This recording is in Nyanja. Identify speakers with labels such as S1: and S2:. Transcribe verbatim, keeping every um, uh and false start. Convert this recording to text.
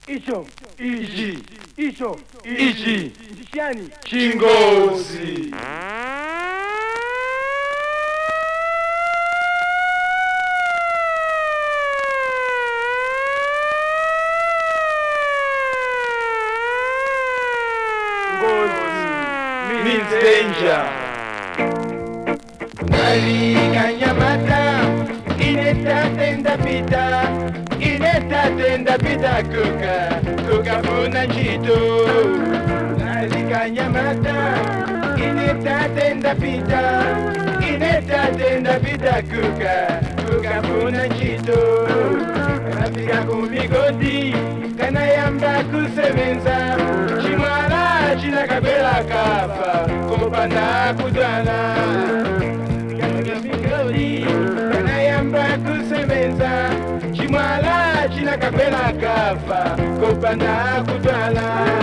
S1: Icho,
S2: Ichi,
S1: icho,
S2: Ichi,
S1: Nchishani,
S2: Chingozi.
S1: Ngozi,
S2: Means danger.
S3: Nali kanyamata, ineta tenda pita, ineta tenda pita kuka, kuka funa chito. Nali kanyamata, ineta tenda pita, ineta tenda pita kuka, kuka funa chito. Rafika kumigodi, kana yamba kusevenza, chimwala china kabela kafa, kopanda kudala. Kanayamba kusebenza chimwala china kapela kafa kopanda kutwala